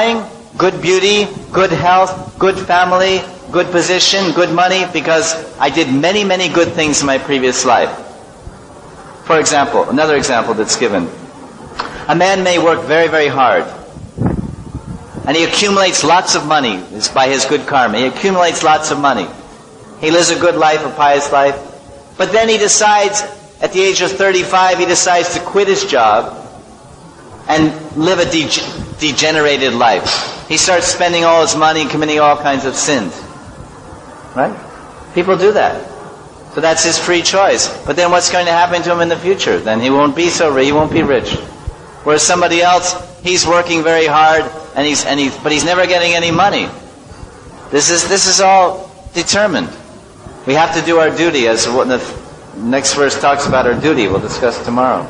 good beauty, good health, good family, good position, good money, because I did many, many good things in my previous life. For example, another example that's given. A man may work very, very hard, and he accumulates lots of money. It's by his good karma. He accumulates lots of money. He lives a good life, a pious life. But then he decides, at the age of thirty-five, he decides to quit his job and live a de- degenerated life. He starts spending all his money, committing all kinds of sins. Right? People do that. So that's his free choice. But then what's going to happen to him in the future? Then he won't be so rich, he won't be rich. Whereas somebody else, he's working very hard, and he's and he's but he's never getting any money. This is this is all determined. We have to do our duty, as what the next verse talks about our duty. We'll discuss tomorrow.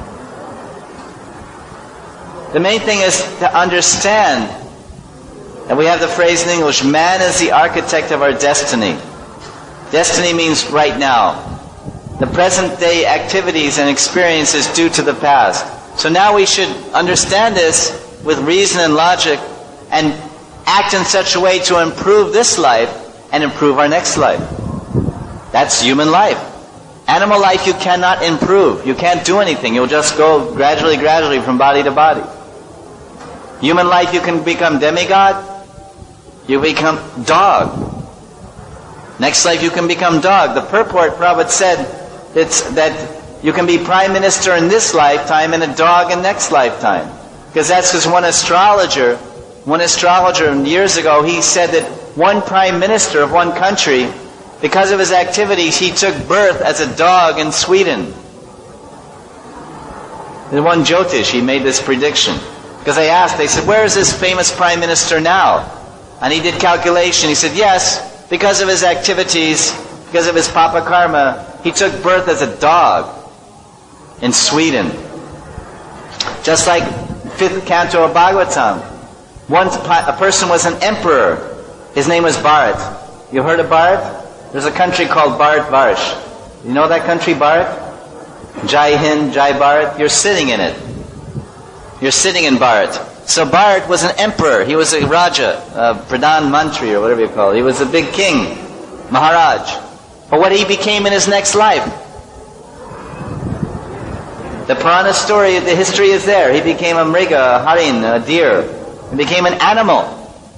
The main thing is to understand, and we have the phrase in English, man is the architect of our destiny. Destiny means right now. The present day activities and experiences due to the past. So now we should understand this with reason and logic and act in such a way to improve this life and improve our next life. That's human life. Animal life you cannot improve. You can't do anything. You'll just go gradually, gradually from body to body. Human life you can become demigod. You become dog. Next life you can become dog. The purport, Prabhupada said it's that you can be prime minister in this lifetime and a dog in next lifetime. Because that's because one astrologer, one astrologer years ago, he said that one prime minister of one country, because of his activities, he took birth as a dog in Sweden. In one Jyotish, he made this prediction. Because they asked, they said, where is this famous prime minister now? And he did calculation. He said, yes, because of his activities, because of his papa karma, he took birth as a dog in Sweden. Just like fifth canto of Bhagavatam. Once a person was an emperor. His name was Bharat. You heard of Bharat? There's a country called Bharat Varsh. You know that country, Bharat? Jai Hind, Jai Bharat. You're sitting in it. You're sitting in Bharat. So Bharat was an emperor. He was a Raja, a Pradhan Mantri, or whatever you call it. He was a big king, Maharaj. But what he became in his next life? The Purana story, the history is there. He became a mriga, a harin, a deer. He became an animal.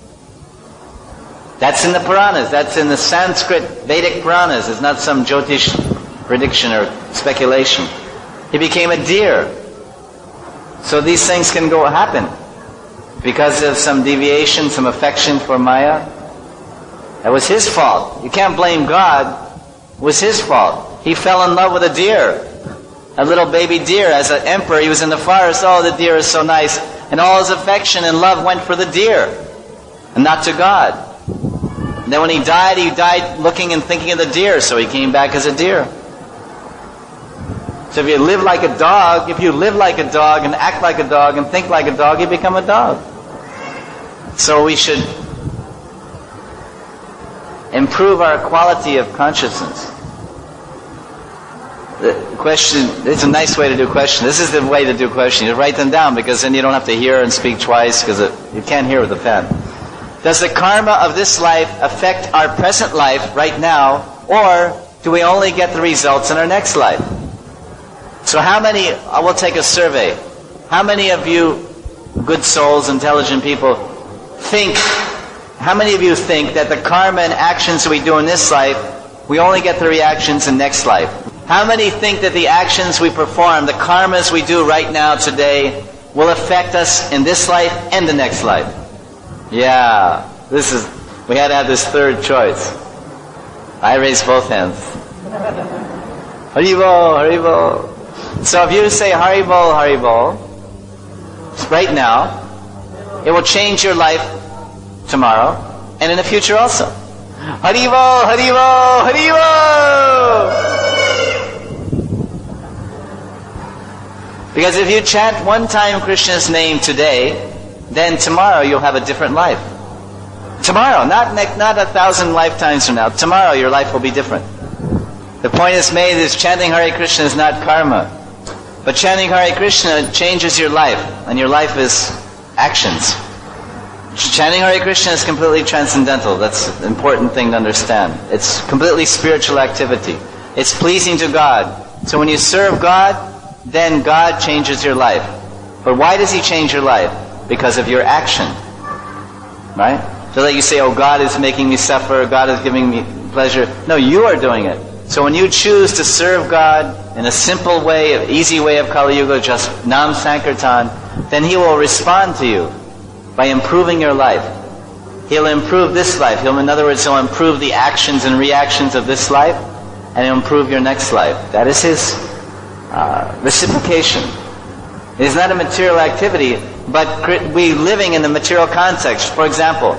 That's in the Puranas. That's in the Sanskrit Vedic Puranas. It's not some Jyotish prediction or speculation. He became a deer. So these things can go happen because of some deviation, some affection for Maya. That was his fault. You can't blame God. It was his fault. He fell in love with a deer. A little baby deer. As an emperor, he was in the forest. Oh, the deer is so nice. And all his affection and love went for the deer and not to God. And then when he died, he died looking and thinking of the deer, so he came back as a deer. So if you live like a dog, if you live like a dog and act like a dog and think like a dog, you become a dog. So we should improve our quality of consciousness. The question, it's a nice way to do question. This is the way to do question. You write them down because then you don't have to hear and speak twice because you can't hear with a pen. Does the karma of this life affect our present life right now, or do we only get the results in our next life? So how many, I will take a survey. How many of you, good souls, intelligent people, think, how many of you think that the karma and actions we do in this life, we only get the reactions in next life? How many think that the actions we perform, the karmas we do right now today, will affect us in this life and the next life? Yeah, this is, we had to have this third choice. I raised both hands. Haribol, Haribol. So if you say Haribol, Haribol, right now, it will change your life tomorrow and in the future also. Haribol, Haribol, Haribol! Because if you chant one time Krishna's name today, then tomorrow you'll have a different life. Tomorrow, not ne- not a thousand lifetimes from now. Tomorrow your life will be different. The point is made is chanting Hare Krishna is not karma. But chanting Hare Krishna changes your life, and your life is actions. Chanting Hare Krishna is completely transcendental. That's an important thing to understand. It's completely spiritual activity. It's pleasing to God. So when you serve God, then God changes your life. But why does He change your life? Because of your action. Right? So that you say, oh, God is making me suffer, God is giving me pleasure. No, you are doing it. So when you choose to serve God in a simple way, an easy way of Kali Yuga, just Nam Sankirtan, then He will respond to you by improving your life. He'll improve this life. He'll, in other words, He'll improve the actions and reactions of this life, and He'll improve your next life. That is His uh, reciprocation. It is not a material activity, but we living in the material context. For example,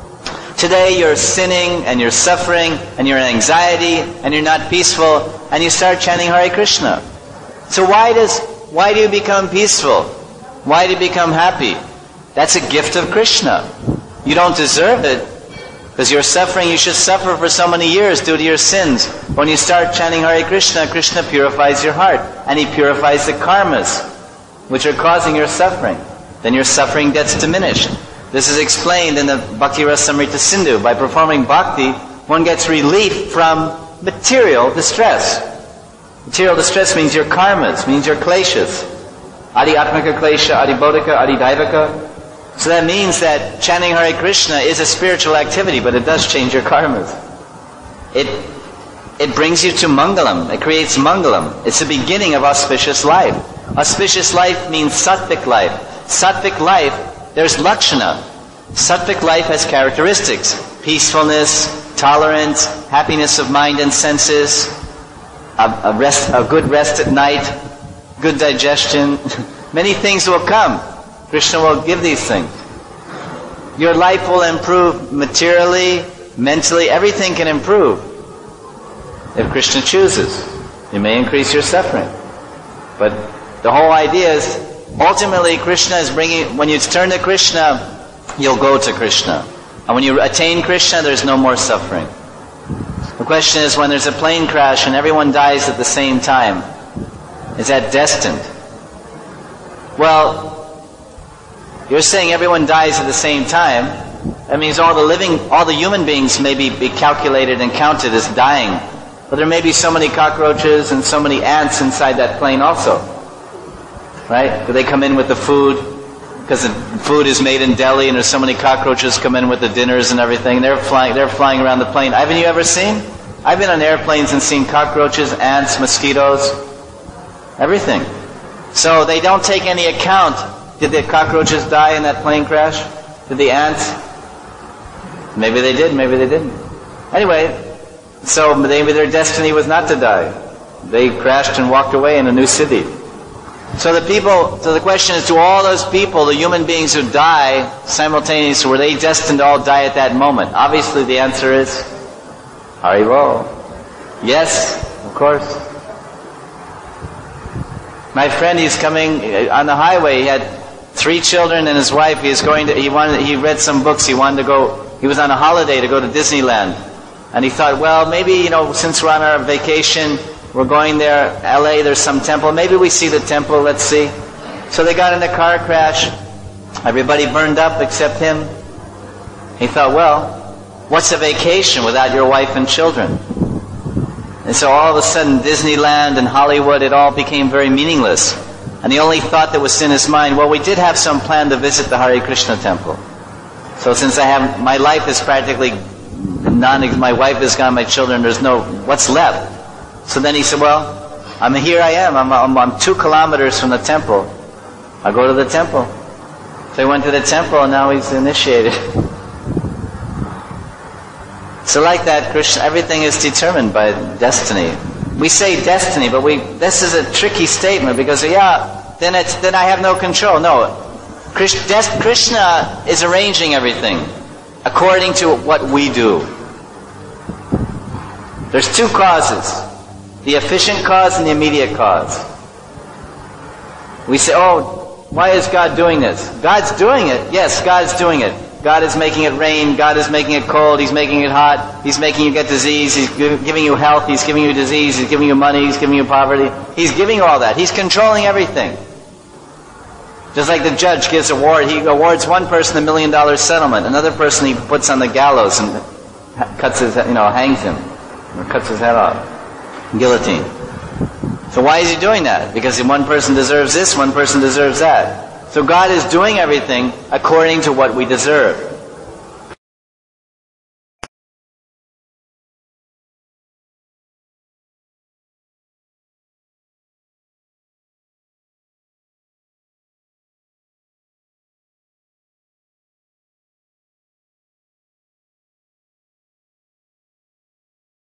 today you're sinning and you're suffering and you're in anxiety and you're not peaceful, and you start chanting Hare Krishna. So why does why do you become peaceful? Why do you become happy? That's a gift of Krishna. You don't deserve it. Because you're suffering, you should suffer for so many years due to your sins. When you start chanting Hare Krishna, Krishna purifies your heart. And He purifies the karmas which are causing your suffering. Then your suffering gets diminished. This is explained in the Bhakti Rasamrita Sindhu. By performing bhakti, one gets relief from material distress. Material distress means your karmas, means your kleshas. Adi Atmaka Klesha, Adi Bodhika, Adi Daivaka. So that means that chanting Hare Krishna is a spiritual activity, but it does change your karmas. It, it brings you to Mangalam. It creates Mangalam. It's the beginning of auspicious life. Auspicious life means sattvic life. Sattvic life, there's lakshana. Sattvic life has characteristics. Peacefulness, tolerance, happiness of mind and senses, a, a, rest, a good rest at night, good digestion. Many things will come. Krishna will give these things. Your life will improve materially, mentally. Everything can improve if Krishna chooses. You may increase your suffering. But the whole idea is, ultimately Krishna is bringing, when you turn to Krishna, you'll go to Krishna. And when you attain Krishna, there's no more suffering. The question is, when there's a plane crash and everyone dies at the same time, is that destined? Well, you're saying everyone dies at the same time. That means all the living, all the human beings may be, be calculated and counted as dying. But there may be so many cockroaches and so many ants inside that plane also. Right? Do they come in with the food? Because the food is made in Delhi and there's so many cockroaches come in with the dinners and everything. They're flying, they're flying around the plane. Haven't you ever seen? I've been on airplanes and seen cockroaches, ants, mosquitoes, everything. So they don't take any account. Did the cockroaches die in that plane crash? Did the ants? Maybe they did, maybe they didn't. Anyway, so maybe their destiny was not to die. They crashed and walked away in a new city. So the people, so the question is, do all those people, the human beings who die simultaneously, were they destined to all die at that moment? Obviously the answer is, Haribol. Yes, of course. My friend, he's coming on the highway, he had three children and his wife. He is going to, he wanted, he read some books, he wanted to go, he was on a holiday to go to Disneyland. And he thought, well, maybe, you know, since we're on our vacation, we're going there, L A, there's some temple, maybe we see the temple, let's see. So they got in a car crash, everybody burned up except him. He thought, well, what's a vacation without your wife and children? And so all of a sudden, Disneyland and Hollywood, it all became very meaningless. And the only thought that was in his mind, well, we did have some plan to visit the Hare Krishna temple. So since I have, my life is practically non, my wife is gone, my children, there's no, what's left? So then he said, well, I'm here I am, I'm, I'm, I'm two kilometers from the temple. I'll go to the temple. So he went to the temple and now he's initiated. So like that, Krishna, everything is determined by destiny. We say destiny, but we this is a tricky statement because, yeah, then it's then I have no control. No, Krishna is arranging everything according to what we do. There's two causes, the efficient cause and the immediate cause. We say, oh, why is God doing this? God's doing it. Yes, God's doing it. God is making it rain, God is making it cold, He's making it hot, He's making you get disease, He's giving you health, He's giving you disease, He's giving you money, He's giving you poverty. He's giving you all that. He's controlling everything. Just like the judge gives award, he awards one person a million dollar settlement, another person he puts on the gallows and cuts his, you know, hangs him, or cuts his head off, guillotine. So why is he doing that? Because one person deserves this, one person deserves that. So God is doing everything according to what we deserve.